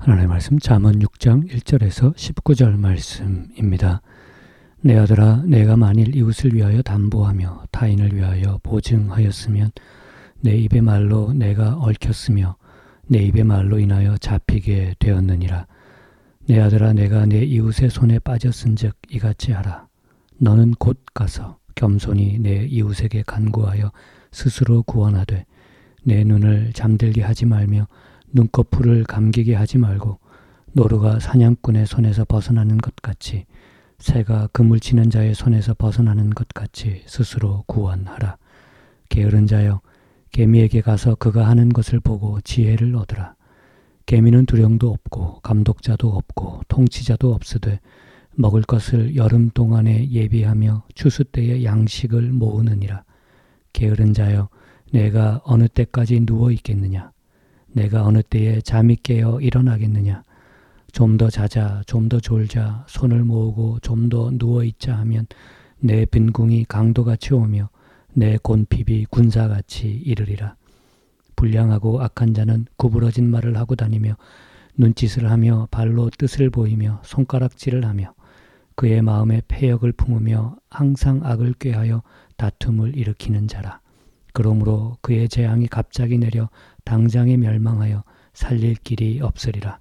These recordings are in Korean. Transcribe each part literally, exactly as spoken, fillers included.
하나님의 말씀 잠언 육 장 일 절에서 십구 절 말씀입니다. 내 아들아, 내가 만일 이웃을 위하여 담보하며 타인을 위하여 보증하였으면 내 입의 말로 내가 얽혔으며 내 입의 말로 인하여 잡히게 되었느니라. 내 아들아, 내가 내 이웃의 손에 빠졌은즉 이같이 하라. 너는 곧 가서 겸손히 내 이웃에게 간구하여 스스로 구원하되 내 눈을 잠들게 하지 말며 눈꺼풀을 감기게 하지 말고 노루가 사냥꾼의 손에서 벗어나는 것 같이 새가 그물 치는 자의 손에서 벗어나는 것 같이 스스로 구원하라. 게으른 자여, 개미에게 가서 그가 하는 것을 보고 지혜를 얻으라. 개미는 두령도 없고 감독자도 없고 통치자도 없으되 먹을 것을 여름 동안에 예비하며 추수 때에 양식을 모으느니라. 게으른 자여, 내가 어느 때까지 누워 있겠느냐? 내가 어느 때에 잠이 깨어 일어나겠느냐? 좀 더 자자, 좀 더 졸자, 손을 모으고 좀 더 누워있자 하면 내 빈궁이 강도같이 오며 내 곤핍이 군사같이 이르리라. 불량하고 악한 자는 구부러진 말을 하고 다니며 눈짓을 하며 발로 뜻을 보이며 손가락질을 하며 그의 마음에 패역을 품으며 항상 악을 꾀하여 다툼을 일으키는 자라. 그러므로 그의 재앙이 갑자기 내려 당장에 멸망하여 살릴 길이 없으리라.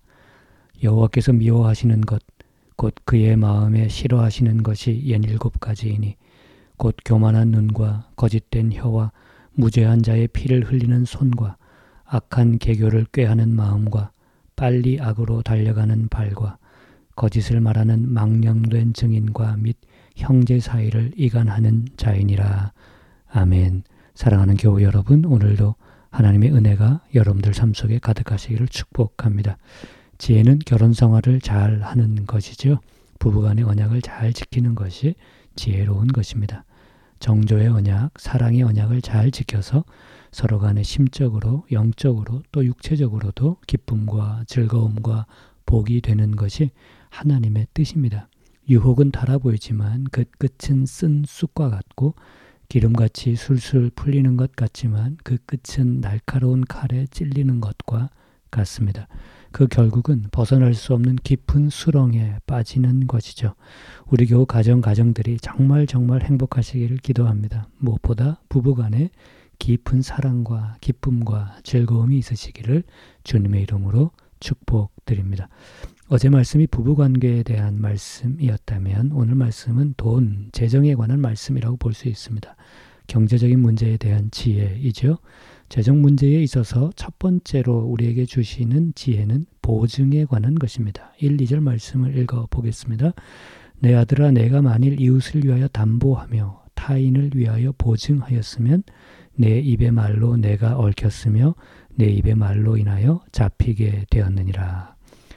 여호와께서 미워하시는 것, 곧 그의 마음에 싫어하시는 것이 연일곱 가지이니 곧 교만한 눈과 거짓된 혀와 무죄한 자의 피를 흘리는 손과 악한 계교를 꾀하는 마음과 빨리 악으로 달려가는 발과 거짓을 말하는 망령된 증인과 및 형제 사이를 이간하는 자이니라. 아멘. 사랑하는 교우 여러분, 오늘도 하나님의 은혜가 여러분들 삶 속에 가득하시기를 축복합니다. 지혜는 결혼 생활을 잘 하는 것이죠. 부부간의 언약을 잘 지키는 것이 지혜로운 것입니다. 정조의 언약, 사랑의 언약을 잘 지켜서 서로 간에 심적으로, 영적으로 또 육체적으로도 기쁨과 즐거움과 복이 되는 것이 하나님의 뜻입니다. 유혹은 달아 보이지만 그 끝은 쓴 쑥과 같고 기름같이 술술 풀리는 것 같지만 그 끝은 날카로운 칼에 찔리는 것과 같습니다. 그 결국은 벗어날 수 없는 깊은 수렁에 빠지는 것이죠. 우리 교우 가정 가정들이 정말 정말 행복하시기를 기도합니다. 무엇보다 부부간에 깊은 사랑과 기쁨과 즐거움이 있으시기를 주님의 이름으로 축복드립니다. 어제 말씀이 부부관계에 대한 말씀이었다면 오늘 말씀은 돈, 재정에 관한 말씀이라고 볼 수 있습니다. 경제적인 문제에 대한 지혜이죠. 재정 문제에 있어서 첫 번째로 우리에게 주시는 지혜는 보증에 관한 것입니다. 일, 이 절 말씀을 읽어보겠습니다. 내 아들아, 내가 만일 이웃을 위하여 담보하며 타인을 위하여 보증하였으면 내 입의 말로 내가 얽혔으며 내 입의 말로 인하여 잡히게 되었느니라.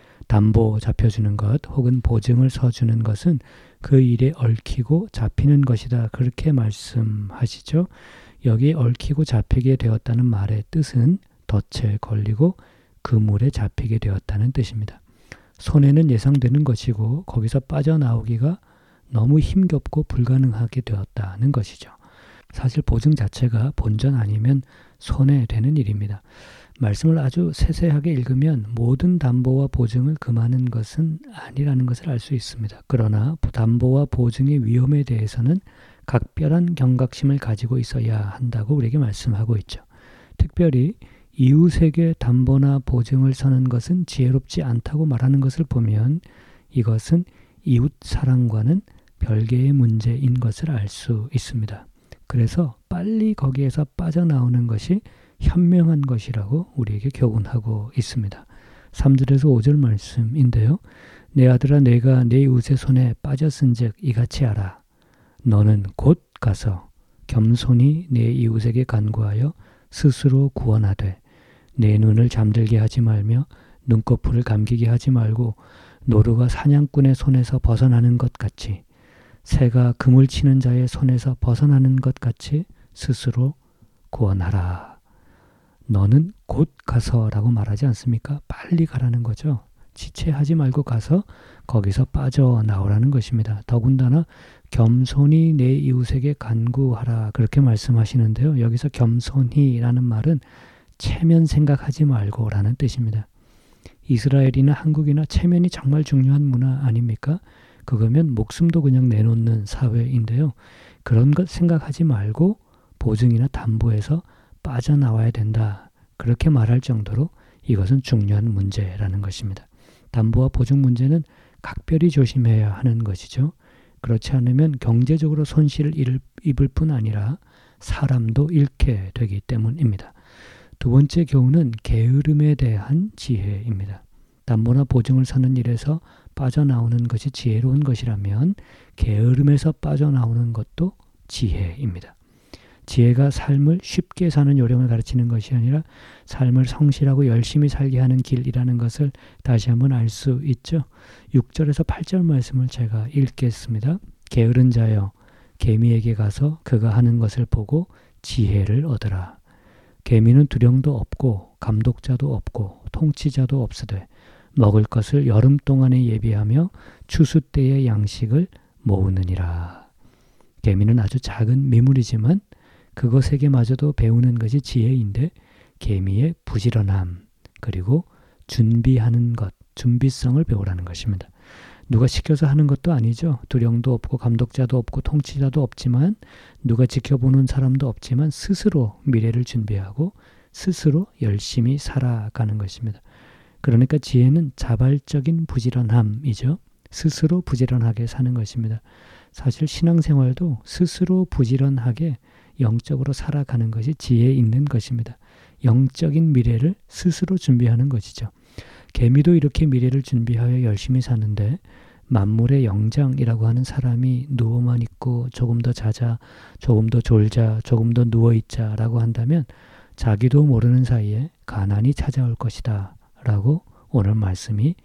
담보 잡혀주는 것 혹은 보증을 서주는 것은 그 일에 얽히고 잡히는 것이다. 그렇게 말씀하시죠. 여기 얽히고 잡히게 되었다는 말의 뜻은 덫에 걸리고 그물에 잡히게 되었다는 뜻입니다. 손해는 예상되는 것이고 거기서 빠져나오기가 너무 힘겹고 불가능하게 되었다는 것이죠. 사실 보증 자체가 본전 아니면 손해되는 일입니다. 말씀을 아주 세세하게 읽으면 모든 담보와 보증을 금하는 것은 아니라는 것을 알 수 있습니다. 그러나 담보와 보증의 위험에 대해서는 각별한 경각심을 가지고 있어야 한다고 우리에게 말씀하고 있죠. 특별히 이웃에게 담보나 보증을 서는 것은 지혜롭지 않다고 말하는 것을 보면 이것은 이웃 사랑과는 별개의 문제인 것을 알 수 있습니다. 그래서 빨리 거기에서 빠져나오는 것이 현명한 것이라고 우리에게 교훈하고 있습니다. 삼 절에서 오 절 말씀인데요. 내 아들아, 내가 내 이웃의 손에 빠졌은즉 이같이 하라. 너는 곧 가서 겸손히 내 이웃에게 간구하여 스스로 구원하되 내 눈을 잠들게 하지 말며 눈꺼풀을 감기게 하지 말고 노루가 사냥꾼의 손에서 벗어나는 것 같이 새가 그물 치는 자의 손에서 벗어나는 것 같이 스스로 구원하라. 너는 곧 가서라고 말하지 않습니까? 빨리 가라는 거죠. 지체하지 말고 가서 거기서 빠져나오라는 것입니다. 더군다나 겸손히 내 이웃에게 간구하라 그렇게 말씀하시는데요. 여기서 겸손히라는 말은 체면 생각하지 말고라는 뜻입니다. 이스라엘이나 한국이나 체면이 정말 중요한 문화 아닙니까? 그거면 목숨도 그냥 내놓는 사회인데요. 그런 것 생각하지 말고 보증이나 담보에서 빠져나와야 된다. 그렇게 말할 정도로 이것은 중요한 문제라는 것입니다. 담보와 보증 문제는 각별히 조심해야 하는 것이죠. 그렇지 않으면 경제적으로 손실을 입을 뿐 아니라 사람도 잃게 되기 때문입니다. 두 번째 교훈은 게으름에 대한 지혜입니다. 담보나 보증을 사는 일에서 빠져나오는 것이 지혜로운 것이라면 게으름에서 빠져나오는 것도 지혜입니다. 지혜가 삶을 쉽게 사는 요령을 가르치는 것이 아니라 삶을 성실하고 열심히 살게 하는 길이라는 것을 다시 한번 알 수 있죠. 육 절에서 팔 절 말씀을 제가 읽겠습니다. 게으른 자여 개미에게 가서 그가 하는 것을 보고 지혜를 얻으라. 개미는 두령도 없고 감독자도 없고 통치자도 없으되 먹을 것을 여름 동안에 예비하며 추수 때의 양식을 모으느니라. 개미는 아주 작은 미물이지만 그것에게마저도 배우는 것이 지혜인데 개미의 부지런함 그리고 준비하는 것, 준비성을 배우라는 것입니다. 누가 시켜서 하는 것도 아니죠. 두령도 없고 감독자도 없고 통치자도 없지만 누가 지켜보는 사람도 없지만 스스로 미래를 준비하고 스스로 열심히 살아가는 것입니다. 그러니까 지혜는 자발적인 부지런함이죠. 스스로 부지런하게 사는 것입니다. 사실 신앙생활도 스스로 부지런하게 영적으로 살아가는 것이 지혜 있는 것입니다. 영적인 미래를 스스로 준비하는 것이죠. 개미도 이렇게 미래를 준비하여 열심히 사는데 만물의 영장이라고 하는 사람이 누워만 있고 조금 더 자자, 조금 더 졸자, 조금 더 누워있자 라고 한다면 자기도 모르는 사이에 가난이 찾아올 것이다 라고 오늘 말씀이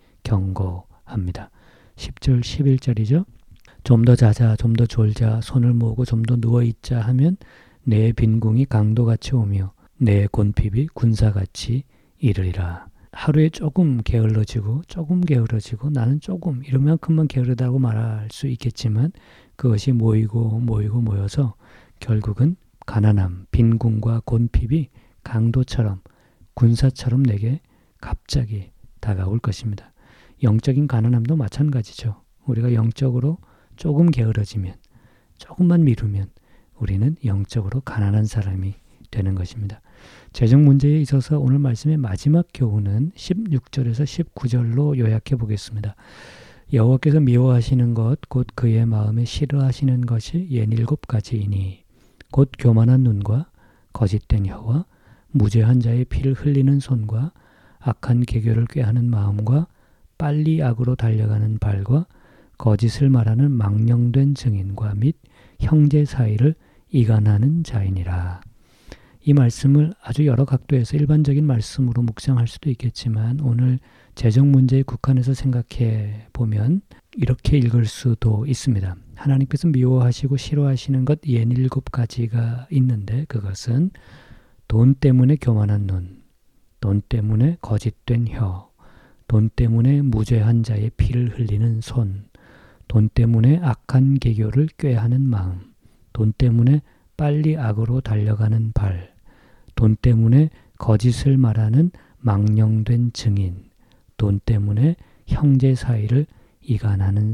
경고합니다. 십 절 십일 절이죠. 좀 더 자자, 좀 더 졸자, 손을 모으고 좀 더 누워있자 하면 내 빈궁이 강도같이 오며 내 곤핍이 군사같이 이르리라. 하루에 조금 게을러지고 조금 게을러지고 나는 조금 이만큼만 게으르다고 말할 수 있겠지만 그것이 모이고 모이고 모여서 결국은 가난함, 빈궁과 곤핍이 강도처럼 군사처럼 내게 갑자기 다가올 것입니다. 영적인 가난함도 마찬가지죠. 우리가 영적으로 조금 게으러지면 조금만 미루면 우리는 영적으로 가난한 사람이 되는 것입니다. 재정 문제에 있어서 오늘 말씀의 마지막 교훈은 십육 절에서 십구 절로 요약해 보겠습니다. 여호와께서 미워하시는 것 곧 그의 마음에 싫어하시는 것이 옛일곱 가지이니 곧 교만한 눈과 거짓된 혀와 무죄한 자의 피를 흘리는 손과 악한 계교를 꾀하는 마음과 빨리 악으로 달려가는 발과 거짓을 말하는 망령된 증인과 및 형제 사이를 이간하는 자이니라. 이 말씀을 아주 여러 각도에서 일반적인 말씀으로 묵상할 수도 있겠지만 오늘 재정 문제에 국한해서 생각해 보면 이렇게 읽을 수도 있습니다. 하나님께서 미워하시고 싫어하시는 것 예닐곱 가지가 있는데 그것은 돈 때문에 교만한 눈, 돈 때문에 거짓된 혀, 돈 때문에 무죄한 자의 피를 흘리는 손, 돈 때문에 악한 계교를 꾀하는 마음, 돈 때문에 빨리 악으로 달려가는 발, 돈 때문에 거짓을 말하는 망령된 증인, 돈 때문에 형제 사이를 이간하는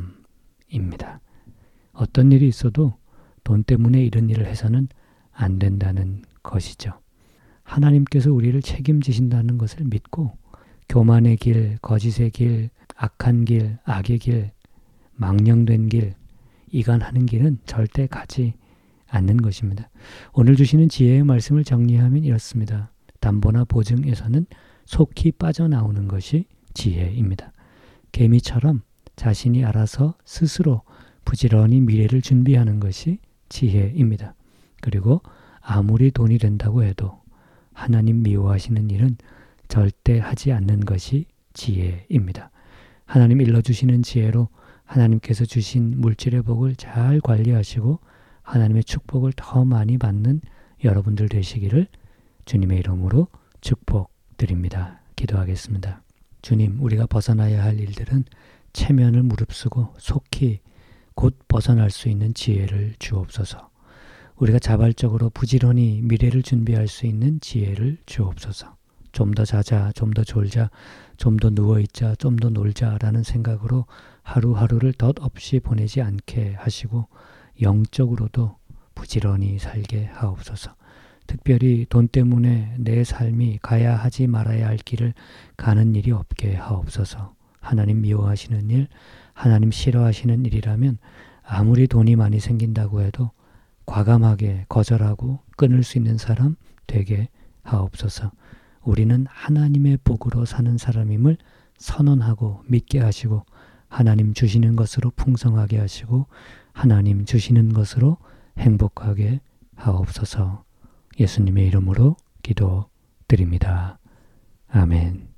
사람입니다. 어떤 일이 있어도 돈 때문에 이런 일을 해서는 안 된다는 것이죠. 하나님께서 우리를 책임지신다는 것을 믿고 교만의 길, 거짓의 길, 악한 길, 악의 길, 망령된 길, 이간하는 길은 절대 가지 않는 것입니다. 오늘 주시는 지혜의 말씀을 정리하면 이렇습니다. 담보나 보증에서는 속히 빠져나오는 것이 지혜입니다. 개미처럼 자신이 알아서 스스로 부지런히 미래를 준비하는 것이 지혜입니다. 그리고 아무리 돈이 된다고 해도 하나님 미워하시는 일은 절대 하지 않는 것이 지혜입니다. 하나님 일러주시는 지혜로 하나님께서 주신 물질의 복을 잘 관리하시고 하나님의 축복을 더 많이 받는 여러분들 되시기를 주님의 이름으로 축복드립니다. 기도하겠습니다. 주님, 우리가 벗어나야 할 일들은 체면을 무릅쓰고 속히 곧 벗어날 수 있는 지혜를 주옵소서. 우리가 자발적으로 부지런히 미래를 준비할 수 있는 지혜를 주옵소서. 좀 더 자자, 좀 더 졸자, 좀 더 누워있자, 좀 더 놀자라는 생각으로 하루하루를 덧없이 보내지 않게 하시고 영적으로도 부지런히 살게 하옵소서. 특별히 돈 때문에 내 삶이 가야 하지 말아야 할 길을 가는 일이 없게 하옵소서. 하나님 미워하시는 일, 하나님 싫어하시는 일이라면 아무리 돈이 많이 생긴다고 해도 과감하게 거절하고 끊을 수 있는 사람 되게 하옵소서. 우리는 하나님의 복으로 사는 사람임을 선언하고 믿게 하시고 하나님 주시는 것으로 풍성하게 하시고 하나님 주시는 것으로 행복하게 하옵소서. 예수님의 이름으로 기도드립니다. 아멘.